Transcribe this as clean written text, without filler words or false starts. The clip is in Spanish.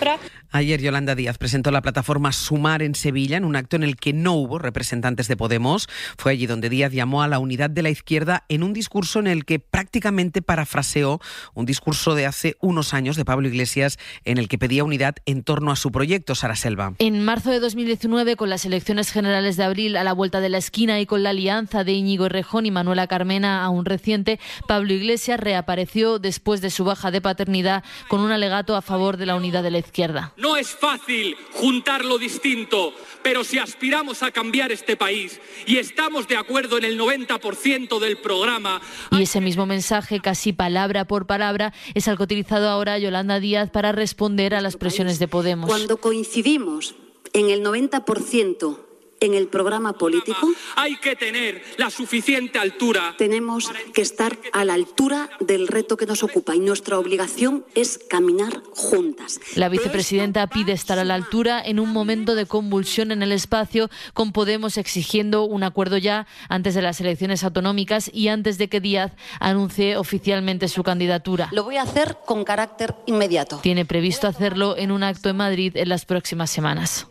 otra. Ayer Yolanda Díaz presentó la plataforma Sumar en Sevilla en un acto en el que no hubo representantes de Podemos. Fue allí donde Díaz llamó a la unidad de la izquierda en un discurso en el que prácticamente parafraseó un discurso de hace unos años de Pablo Iglesias en el que pedía unidad en torno a su proyecto. Sara Selva. En marzo de 2019, con las elecciones generales de abril a la vuelta de la esquina y con la alianza de Íñigo Errejón y Manuela Carmena aún reciente, Pablo Iglesias reapareció después de su baja de paternidad con un alegato a favor de la unidad de la izquierda. No es fácil juntar lo distinto, pero si aspiramos a cambiar este país y estamos de acuerdo en el 90% del programa... Y ese mismo mensaje, casi palabra por palabra, es el que ha utilizado ahora Yolanda Díaz para responder a las presiones de Podemos. Cuando coincidimos en el 90% en el programa político, hay que tener la suficiente altura. Tenemos que estar a la altura del reto que nos ocupa y nuestra obligación es caminar juntas. La vicepresidenta pide estar a la altura en un momento de convulsión en el espacio, con Podemos exigiendo un acuerdo ya antes de las elecciones autonómicas y antes de que Díaz anuncie oficialmente su candidatura. Lo voy a hacer con carácter inmediato. Tiene previsto hacerlo en un acto en Madrid en las próximas semanas.